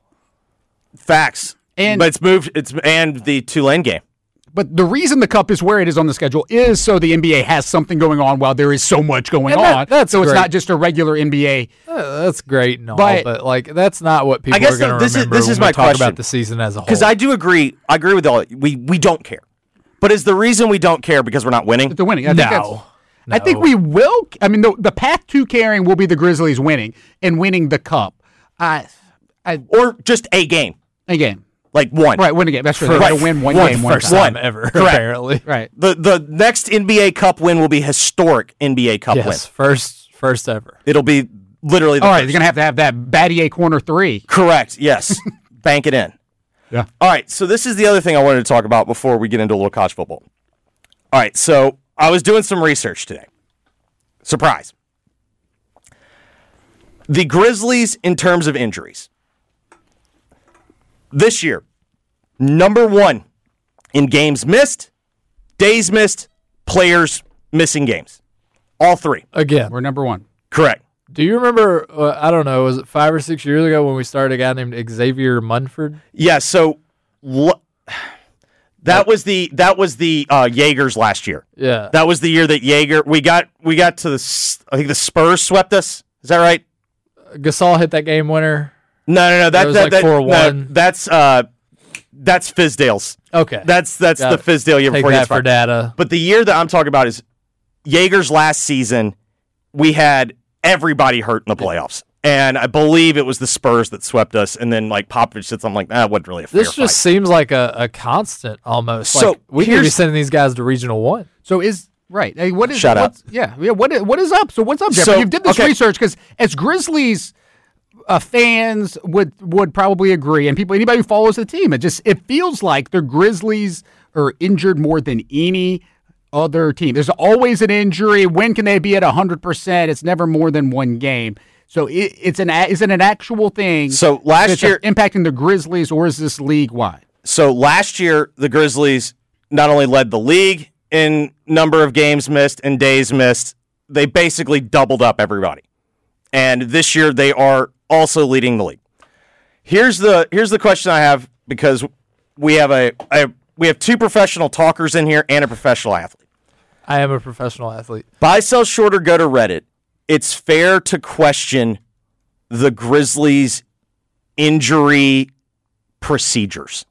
Facts. And- but it's moved. It's and the Tulane game. But the reason the Cup is where it is on the schedule is so the N B A has something going on while there is so much going And that- on. that's so it's great. not just a regular N B A. Uh, that's great and all, But- but, like that's not what people guess are going to this is- remember this is when we my talk question. about the season as a whole. Because I do agree. I agree with all. We we don't care. But is the reason we don't care because we're not winning? The winning. I think that's- no, I think No. we will. I mean, the, the path to caring will be the Grizzlies winning and winning the Cup. I, I Or just a game, again, like one. right? Win a game. That's right. They Right. gotta win one One game one first time. time ever, Correct. apparently. Right. The the next N B A Cup win will be historic N B A Cup win. Yes, first, first ever. It'll be literally the All right. first. You're gonna have to have that Battier corner three. Correct. Yes. Bank it in. Yeah. All right. So this is the other thing I wanted to talk about before we get into a little college football. All right. So I was doing some research today. Surprise. The Grizzlies, in terms of injuries, this year, number one in games missed, days missed, players missing games. All three. Again, We're number one. Correct. do you remember? Uh, I don't know. Was it five or six years ago when we started a guy named Xavier Munford? Yeah, so l- that was the that was the uh, Jaegers last year. Yeah, That was the year that Jaeger we got we got to the S- I think the Spurs swept us. Is that right? Gasol hit that game winner. No, no, no. That, It was that, like that- four no, one. that's uh, that's Fizdale's. Okay, That's that's Got the it. Fizdale year take before he that gets for fired. data. But the year that I'm talking about is Jaeger's last season. We had everybody hurt in the playoffs. And I believe it was the Spurs that swept us, and then like Popovich said something like, "That wasn't really a fair This just seems like a, a constant almost. So, like, we could be here's- sending these guys to Regional One. So is right. Hey, what is Shut up. what's, Yeah, yeah. What is, what is up? So what's up, Jeffrey? So, you did this okay. research because as Grizzlies uh, fans would would probably agree, and people, anybody who follows the team, it just it feels like the Grizzlies are injured more than any other team. There's always an injury. When can they be at one hundred percent? It's never more than one game. So it, it's an is it an actual thing? So last that's year impacting the Grizzlies, or is this league wide? So last year the Grizzlies not only led the league in number of games missed and days missed, they basically doubled up everybody. And this year they are also leading the league. Here's the here's the question I have, because we have a, a we have two professional talkers in here and a professional athlete. I am a professional athlete. Buy, sell, short, or go to Reddit. It's fair to question the Grizzlies' injury procedures.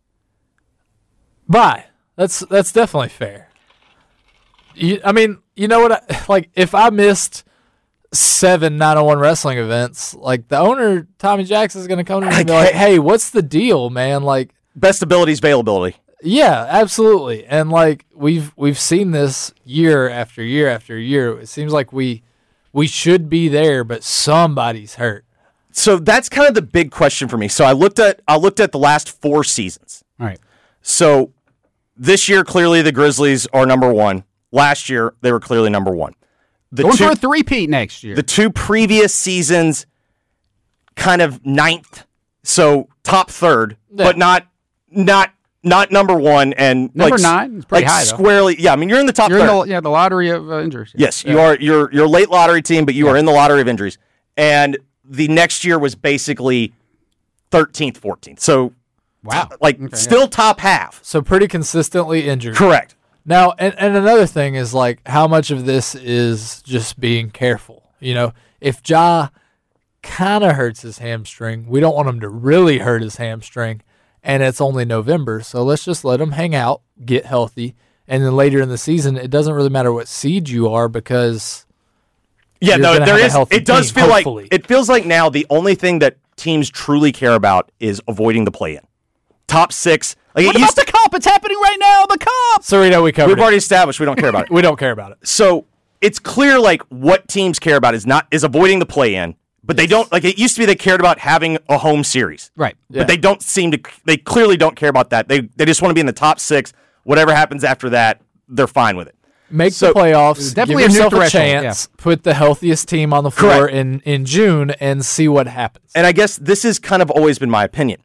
Buy. That's that's definitely fair. You, I mean, you know what? I, like, if I missed seven nine oh one wrestling events, like, the owner, Tommy Jackson, is going to come to me and be like, hey, what's the deal, man? Like, best abilities, availability. Yeah, absolutely. And, like, we've we've seen this year after year after year. It seems like we we should be there, but somebody's hurt. So that's kind of the big question for me. So I looked at I looked at the last four seasons. All right. So this year, clearly the Grizzlies are number one. Last year, they were clearly number one. The Going two, for a three-peat next year. The two previous seasons, kind of ninth, so top third, Yeah. but not not not number one and Number like, nine is pretty like high, though. Squarely. Yeah, I mean you're in the top You're third. in the, yeah, the lottery of uh, injuries. Yeah. Yes, you are. You're you're a late lottery team, but you Yeah. are in the lottery of injuries. And the next year was basically thirteenth, fourteenth. So Wow. like Okay, still top half. So pretty consistently injured. Correct. Now, and, and another thing is, like, how much of this is just being careful? You know, if Ja kind of hurts his hamstring, we don't want him to really hurt his hamstring, and it's only November, so let's just let him hang out, get healthy, and then later in the season, it doesn't really matter what seed you are, because Yeah, you're no, gonna there have a is. healthy It does team, feel hopefully. like it feels like now the only thing that teams truly care about is avoiding the play-in. Top six. Like What it about used the cup? It's happening right now. The cup. Serena, we covered We've it. already established we don't care about it. We don't care about it. So it's clear like what teams care about is not is avoiding the play-in, but they don't like it used to be they cared about having a home series. Right. Yeah. But they don't seem to they clearly don't care about that. They they just want to be in the top six. Whatever happens after that, they're fine with it. Make So- the playoffs. Definitely give a new yourself a, threshold, chance. Put the healthiest team on the floor Correct. in, in June and see what happens. And I guess this has kind of always been my opinion.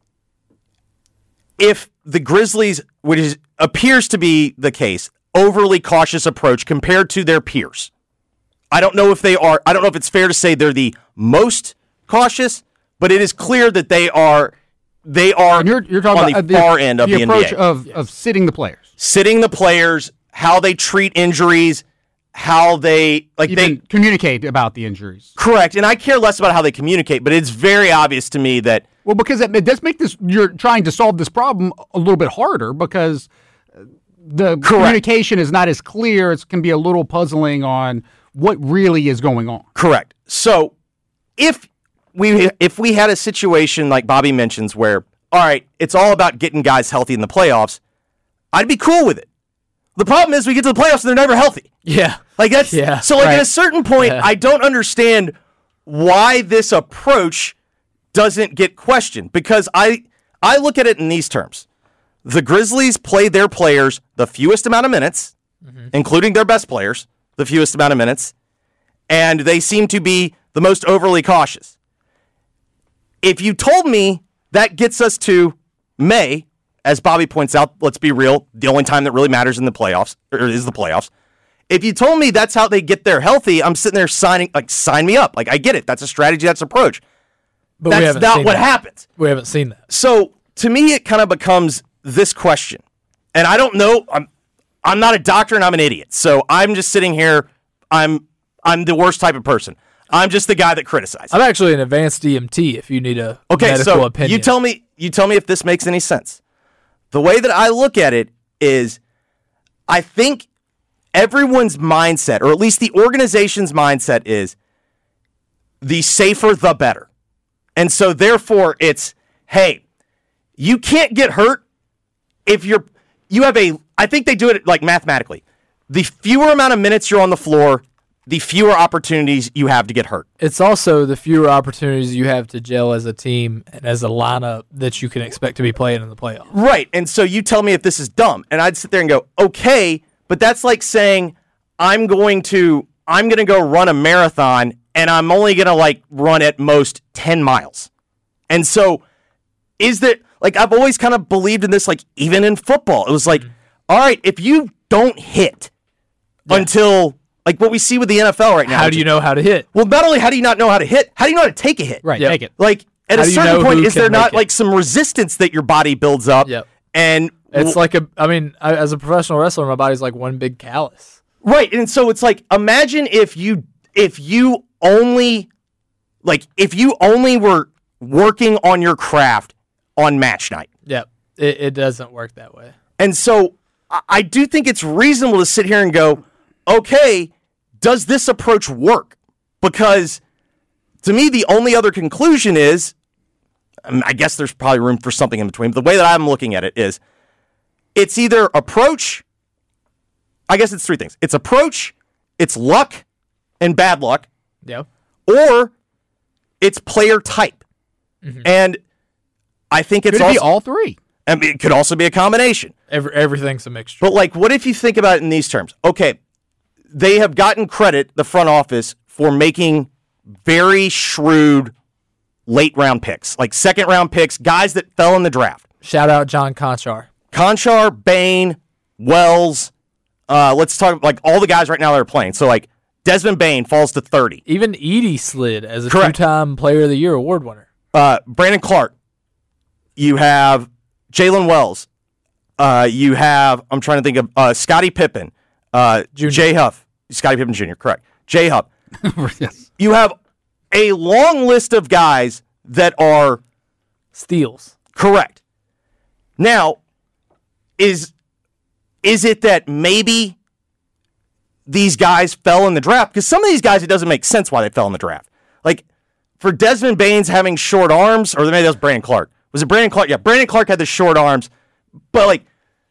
If the Grizzlies, which is, appears to be the case, overly cautious approach compared to their peers, I don't know if they are, I don't know if it's fair to say they're the most cautious, but it is clear that they are they are And you're you're talking on about the uh, far end of the, the approach N B A. of of sitting the players. Sitting the players, how they treat injuries, how they like Even they communicate about the injuries. correct, and I care less about how they communicate, but it's very obvious to me that Well, because it, it does make this, you're trying to solve this problem a little bit harder because the communication is not as clear. It can be a little puzzling on what really is going on. correct. So if we if we had a situation like Bobby mentions where, all right, it's all about getting guys healthy in the playoffs, I'd be cool with it. The problem is we get to the playoffs and they're never healthy. Yeah. Like that's Yeah, so like right. at a certain point, Yeah. I don't understand why this approach doesn't get questioned, because I I look at it in these terms. The Grizzlies play their players the fewest amount of minutes, Mm-hmm. including their best players, the fewest amount of minutes, and they seem to be the most overly cautious. If you told me that gets us to May, as Bobby points out, let's be real, the only time that really matters in the playoffs or is the playoffs. If you told me that's how they get there healthy, I'm sitting there signing, like, sign me up. Like, I get it. That's a strategy. That's an approach. But we That's haven't not seen what that. happens. We haven't seen that. So to me, it kind of becomes this question, and I don't know. I'm I'm not a doctor, and I'm an idiot. So I'm just sitting here. I'm I'm the worst type of person. I'm just the guy that criticizes. I'm actually an advanced D M T if you need a Okay, medical so opinion. you tell me. You tell me if this makes any sense. The way that I look at it is, I think everyone's mindset, or at least the organization's mindset, is the safer the better. And so therefore it's, hey, you can't get hurt if you're you have a I think they do it like mathematically. The fewer amount of minutes you're on the floor, the fewer opportunities you have to get hurt. It's also the fewer opportunities you have to gel as a team and as a lineup that you can expect to be playing in the playoffs. Right. And so you tell me if this is dumb. And I'd sit there and go, okay, but that's like saying I'm going to I'm going to go run a marathon and I'm only going to like run at most ten miles. And so is that like I've always kind of believed in this, like even in football, it was like, mm-hmm. all right, if you don't hit yeah. until like what we see with the N F L right now. How do you know how to hit? Well, not only how do you not know how to hit, how do you know how to take a hit? Right, yep. take it. Like at how a certain point, is there not it? like some resistance that your body builds up? Yep. And it's like a, I mean, I, as a professional wrestler, my body's like one big callus. Right, and so it's like, imagine if you if you only like if you only were working on your craft on match night. Yep, it, it doesn't work that way. And so I, I do think it's reasonable to sit here and go, okay, does this approach work? Because to me, the only other conclusion is, I guess there's probably room for something in between, but the way that I'm looking at it is, it's either approach, I guess it's three things. It's approach, it's luck, and bad luck. Yeah. Or it's player type. Mm-hmm. And I think it's could also, be all three. I mean, it could also be a combination. Every, everything's a mixture. But like, what if you think about it in these terms? Okay, they have gotten credit, the front office, for making very shrewd late round picks, like second round picks, guys that fell in the draft. Shout out John Conchar. Conchar, Bain, Wells. Uh, let's talk like all the guys right now that are playing. So like Desmond Bain falls to thirty. Even Edie slid as a Correct. two-time Player of the Year award winner. Uh, Brandon Clark. You have Jalen Wells. Uh, you have, I'm trying to think of uh, Scottie Pippen. Uh, Jay Huff. Scottie Pippen Junior, correct. Jay Huff. Yes. You have a long list of guys that are steals. Correct. Now, is is it that maybe these guys fell in the draft? Because some of these guys, it doesn't make sense why they fell in the draft. Like, for Desmond Baines having short arms, or maybe that was Brandon Clark. Was it Brandon Clark? Yeah, Brandon Clark had the short arms. But, like,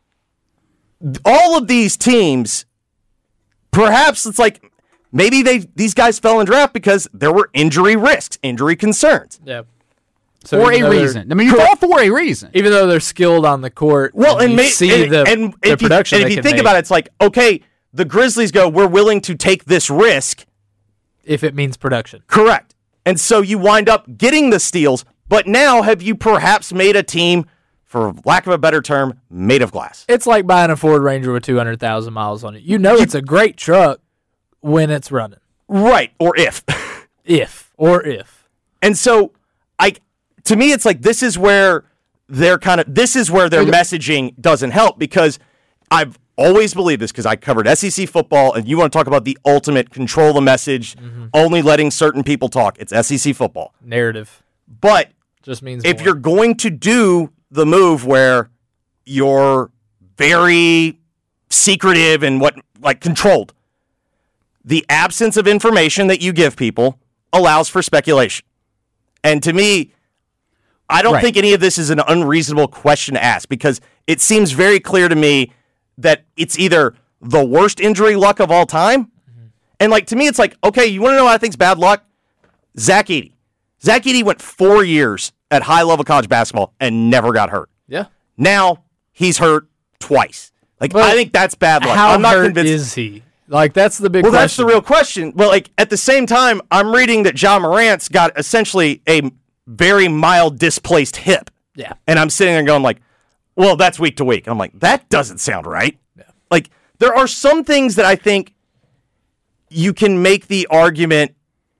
all of these teams, perhaps it's like, maybe they these guys fell in draft because there were injury risks, injury concerns. Yeah. So for a reason. I mean, you fall for a reason. Even though they're skilled on the court. Well, and, and may, see and, the, and the if production you, and if you think make. about it, it's like, okay, the Grizzlies go, we're willing to take this risk. If it means production. Correct. And so you wind up getting the steals, but now have you perhaps made a team, for lack of a better term, made of glass? It's like buying a Ford Ranger with two hundred thousand miles on it. You know you, it's a great truck when it's running. Right, or if. if, or if. And so, I, to me, it's like this is where they're kind of, this is where their messaging doesn't help, because I've always believed this, because I covered S E C football, and you want to talk about the ultimate control the message, mm-hmm. only letting certain people talk. It's S E C football. Narrative. But just means if more. you're going to do the move where you're very secretive and what, like controlled, the absence of information that you give people allows for speculation. And to me, I don't right. think any of this is an unreasonable question to ask, because it seems very clear to me that it's either the worst injury luck of all time, mm-hmm. and like to me, it's like, okay, you want to know what I think's bad luck? Zach Edey. Zach Edey went four years at high-level college basketball and never got hurt. Yeah. Now he's hurt twice. Like, but I think that's bad luck. How I'm not hurt convinced. is he? Like, that's the big well, question. that's the real question. Well, like, at the same time, I'm reading that Ja Morant's got essentially a very mild displaced hip. Yeah. And I'm sitting there going, like, well, that's week to week. And I'm like, that doesn't sound right. Yeah. Like, there are some things that I think you can make the argument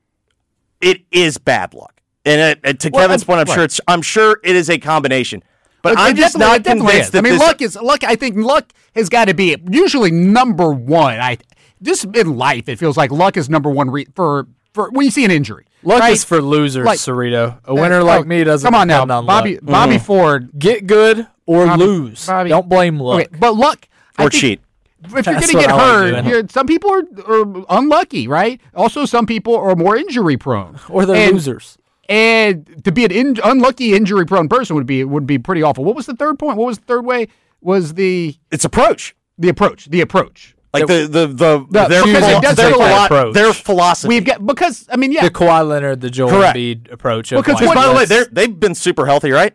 it is bad luck. And it, it, to well, Kevin's point, I'm right. sure it's, I'm sure it is a combination. But well, I'm just not convinced is. that I mean, this, luck is luck. I think luck has got to be usually number one. I just in life, it feels like luck is number one re- for for when you see an injury. Luck right? is for losers, like, Cerrito. A winner uh, like oh, me doesn't. Come on now, on Bobby. luck. Bobby mm-hmm. Ford, get good or Bobby, lose. Bobby. Don't blame luck. Okay, but luck or cheat. If you're going to get hurt, like you're, some people are, are unlucky, right? Also, some people are more injury prone, or they're and, losers. And to be an in, unlucky injury prone person would be would be pretty awful. What was the third point? What was the third way? Was the it's approach. The approach. The approach. Like the the the, The- their, because it philo- does their, take that philo- approach. their philosophy. We've got because I mean, yeah, The Kawhi Leonard, the Joel Correct. Embiid approach. Of Because like, what- by the way, let's- they're they've been super healthy, right?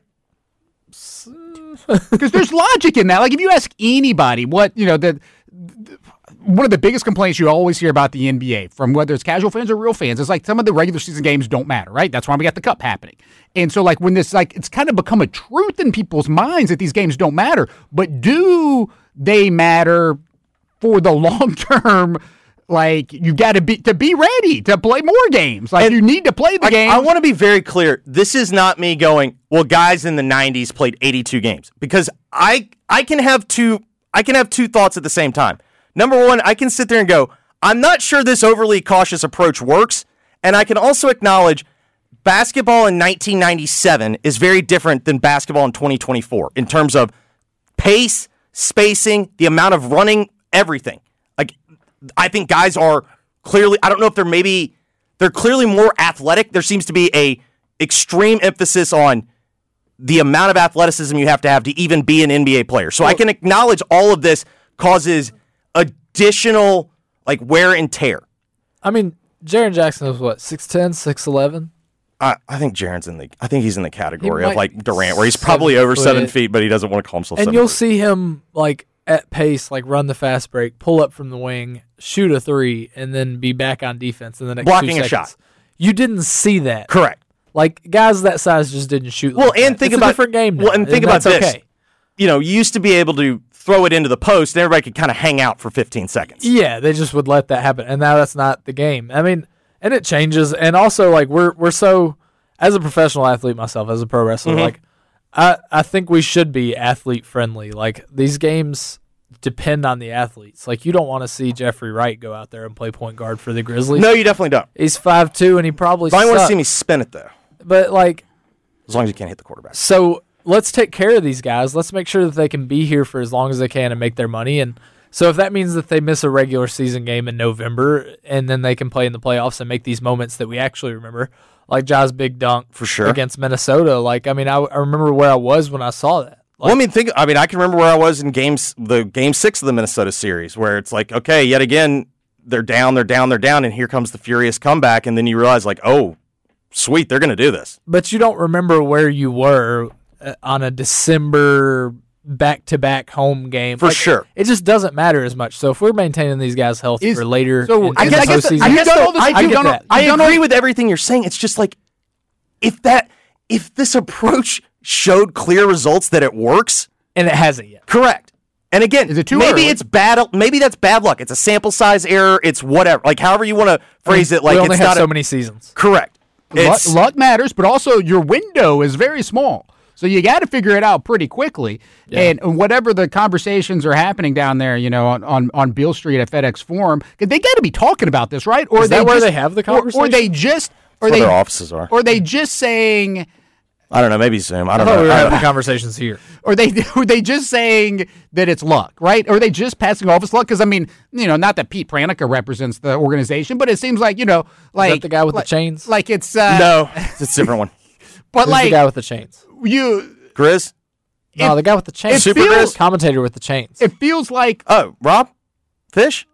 because there's logic in that. Like if you ask anybody, what you know, the, the one of the biggest complaints you always hear about the N B A, from whether it's casual fans or real fans, is like some of the regular season games don't matter, right? That's why we got the cup happening. And so like when this like it's kind of become a truth in people's minds that these games don't matter, but do they matter for the long term? Like you got to be to be ready to play more games. Like And you need to play the I, game. I want to be very clear. This is not me going, well, guys in the nineties played eighty-two games, because I I can have two I can have two thoughts at the same time. Number one, I can sit there and go, I'm not sure this overly cautious approach works, and I can also acknowledge basketball in nineteen ninety-seven is very different than basketball in twenty twenty-four in terms of pace, spacing, the amount of running, everything. Like I think guys are clearly, I don't know if they're maybe, they're clearly more athletic. There seems to be a extreme emphasis on the amount of athleticism you have to have to even be an N B A player. So I can acknowledge all of this causes additional like wear and tear. I mean, Jaren Jackson was what, six ten, six eleven? I, I think Jaren's in the, I think he's in the category He of might like Durant, where he's seven probably over foot. seven feet, but he doesn't want to call himself And seven you'll feet. see him like at pace, like run the fast break, pull up from the wing, shoot a three, and then be back on defense in the next Blocking two a seconds. shot. You didn't see that. Correct. Like guys that size just didn't shoot. Well, like and that. think It's about a different game. Well, now, and think about that's this. Okay. You know, you used to be able to throw it into the post, and everybody could kind of hang out for fifteen seconds. Yeah, they just would let that happen, and now that's not the game. I mean, and it changes, and also like we're we're so, as a professional athlete myself, as a pro wrestler, Mm-hmm. like I I think we should be athlete friendly. Like these games depend on the athletes. Like you don't want to see Jeffrey Wright go out there and play point guard for the Grizzlies. No, you definitely don't. He's five two, and he probably But I want to sucks. see me spin it though, But like, as long as you can't hit the quarterback. so let's take care of these guys. Let's make sure that they can be here for as long as they can and make their money. And so if that means that they miss a regular season game in November and then they can play in the playoffs and make these moments that we actually remember, like Ja's big dunk For sure. against Minnesota. Like, I mean, I, I remember where I was when I saw that. Like, Well, I mean, think. I mean, I can remember where I was in games, the game six of the Minnesota series, where it's like, okay, yet again, they're down, they're down, they're down, and here comes the furious comeback, and then you realize, like, oh, sweet, they're going to do this. but you don't remember where you were uh, on a December back-to-back home game. For Like, sure. It just doesn't matter as much. So if we're maintaining these guys healthy Is- for later, so in, I in guess- the I guess- postseason, I guess though, all this- I you've get done all- that. I you've done agree all- with everything you're saying. It's just like, if that, if this approach showed clear results that it works, and it hasn't yet. correct. And again, Is it too maybe early? it's bad. Maybe that's bad luck. It's a sample size error. It's whatever. Like however you want to phrase it. Like we only it's have not so a, many seasons. correct. luck, It's, luck matters, but also your window is very small. So you got to figure it out pretty quickly. And whatever the conversations are happening down there, you know, on, on, on Beale Street at FedEx Forum, 'cause they got to be talking about this, right? Or Is they that where just- they have the or- Or, conversation? they just, or where they, their offices are. or they just saying, I don't know. Maybe Zoom. I I don't thought know. we were I- having conversations here. or they, were they just saying that it's luck, right? Or are they just passing off as luck? Because I mean, you know, not that Pete Pranica represents the organization, but it seems like you know, like the guy with the like- chains? Like it's uh, no, it's a different one. but Who's like the guy with the chains? you. Grizz. No, It- the guy with the chains. it Super feels- Grizz? commentator with the chains. It feels like Oh, Rob, Fish.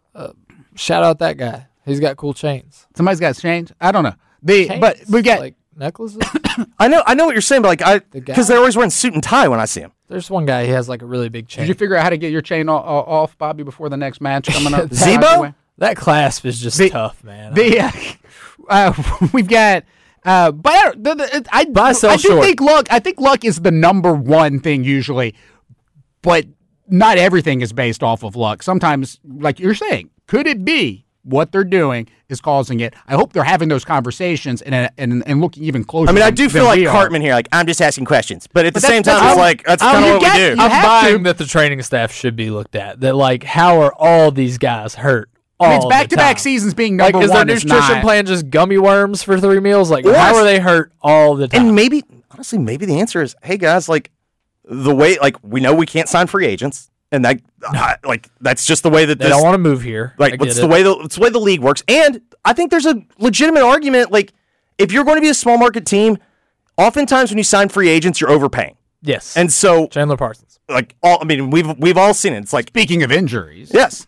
Shout out that guy. He's got cool chains. somebody's got change. I don't know. The Chains? but we got like necklaces. I know. I know what you're saying, but like I, The guy. because they're always wearing suit and tie when I see him. There's one guy. He has like a really big chain. Did you figure out how to get your chain o- o- off, Bobby, before the next match coming up? Zebo? that clasp is just The- tough, man. The uh, uh, we've got. Uh, but I, don't- the, the, I, Buy, sell I do short. think luck. I think luck is the number one thing usually, but not everything is based off of luck. Sometimes, like you're saying, could it be what they're doing is causing it? I hope they're having those conversations and and, and looking even closer. I mean, I than- do than feel like we are. Cartman here. Like I'm just asking questions, but at the But that's- same time, that's- it's like that's I'm- kind of you what get- we do. you I'm have buying to. that the training staff should be looked at. That like, how are all these guys hurt? I mean, it's all the back-to-back time? seasons being Like, number is their one is nutrition not- plan just gummy worms for three meals? Like, Or- how are they hurt all the time? And maybe, honestly, maybe the answer is, hey guys, like the way, like we know we can't sign free agents, and that, uh, like that's just the way that they this, don't want to move here. I like, get what's it. the way the it's the way the league works. And I think there's a legitimate argument. Like, if you're going to be a small market team, oftentimes when you sign free agents, you're overpaying, Yes. and so Chandler Parsons. like all, I mean, we've we've all seen it. It's like Speaking of injuries, yes,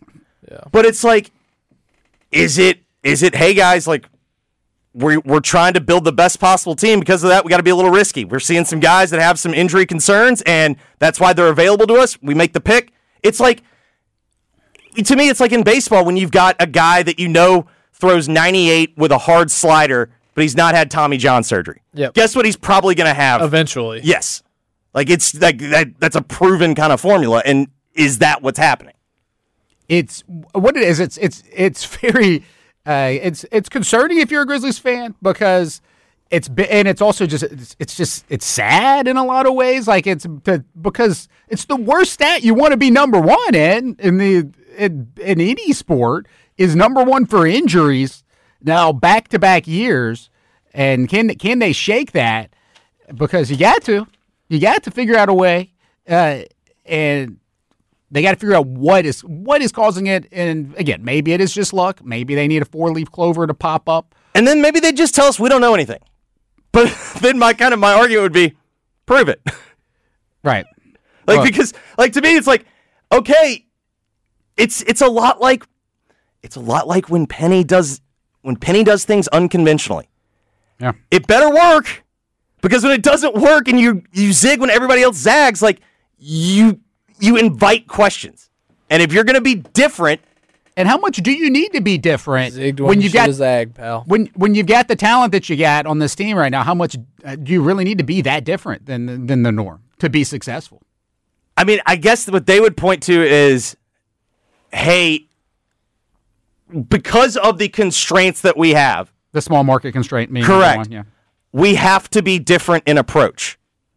Yeah. But it's like, is it, is it, hey guys, like, we're, we're trying to build the best possible team. Because of that, we got to be a little risky. We're seeing some guys that have some injury concerns, and that's why they're available to us. We make the pick. It's like, to me, it's like in baseball when you've got a guy that you know throws ninety-eight with a hard slider, but he's not had Tommy John surgery. Yep. Guess what he's probably going to have? Eventually. Yes. Like, it's like that. That's a proven kind of formula. And is that what's happening? It's what it is. It's it's it's very uh, it's it's concerning if you're a Grizzlies fan because it's and it's also just it's, it's just it's sad in a lot of ways. Like it's to, because it's the worst stat you want to be number one in in the in, in any sport is number one for injuries now back to back years. And can can they shake that? Because you got to you got to figure out a way uh, and. They got to figure out what is what is causing it, and again, maybe it is just luck. Maybe they need a four-leaf clover to pop up, and then maybe they just tell us we don't know anything. But then my kind of my argument would be, prove it, right? Like well, because like to me, it's like okay, it's it's a lot like it's a lot like when Penny does when Penny does things unconventionally. Yeah, it better work because when it doesn't work and you you zig when everybody else zags, like you. You invite questions. And if you're going to be different. And how much do you need to be different Zigged when, when you you've got zag, pal. When when you've got the talent that you got on this team right now, how much uh, do you really need to be that different than than the norm to be successful? I mean, I guess what they would point to is, hey, because of the constraints that we have. The small market constraint means correct. One, yeah. We have to be different in approach.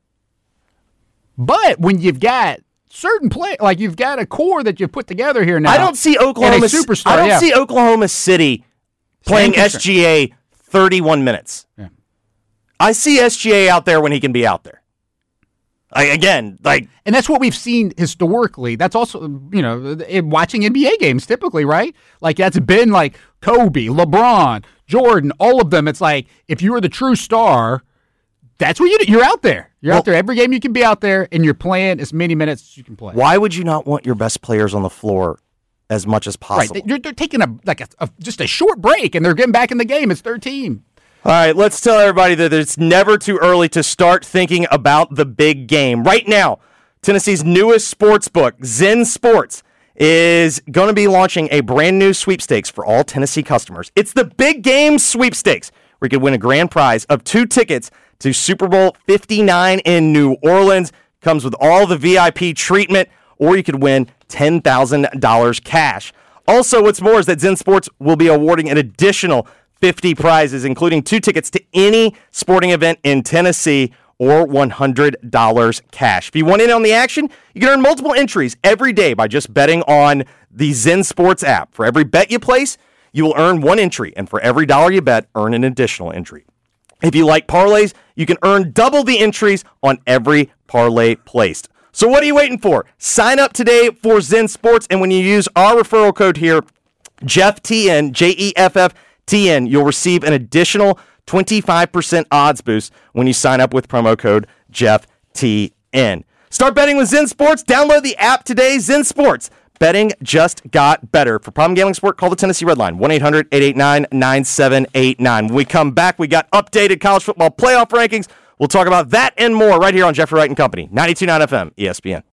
But when you've got certain play, like you've got a core that you've put together here now. I don't see Oklahoma. Superstar, I don't yeah. see Oklahoma City playing S G A thirty-one minutes. Yeah. I see S G A out there when he can be out there. I, again, like, and that's what we've seen historically. That's also, you know, in watching N B A games typically, right? Like that's been like Kobe, LeBron, Jordan, all of them. It's like if you are the true star. That's what you do. You're out there. You're well, out there. Every game you can be out there, and you're playing as many minutes as you can play. Why would you not want your best players on the floor as much as possible? Right. They're, they're taking a like a, a just a short break, and they're getting back in the game. It's their team. All right, let's tell everybody that it's never too early to start thinking about the big game. Right now, Tennessee's newest sports book, Zen Sports, is going to be launching a brand new sweepstakes for all Tennessee customers. It's the Big Game Sweepstakes, where you can win a grand prize of two tickets to Super Bowl fifty-nine in New Orleans. Comes with all the V I P treatment, or you could win ten thousand dollars cash. Also, what's more is that Zen Sports will be awarding an additional fifty prizes, including two tickets to any sporting event in Tennessee or one hundred dollars cash. If you want in on the action, you can earn multiple entries every day by just betting on the Zen Sports app. For every bet you place, you will earn one entry, and for every dollar you bet, earn an additional entry. If you like parlays, you can earn double the entries on every parlay placed. So what are you waiting for? Sign up today for Zen Sports, and when you use our referral code here, Jeff T N, J E F F T N, you'll receive an additional twenty-five percent odds boost when you sign up with promo code Jeff T N. Start betting with Zen Sports. Download the app today, Zen Sports. Betting just got better. For problem gambling support, call the Tennessee Red Line, one eight hundred eight eight nine nine seven eight nine. When we come back, we got updated college football playoff rankings. We'll talk about that and more right here on Jeffrey Wright and Company, ninety-two point nine F M, E S P N.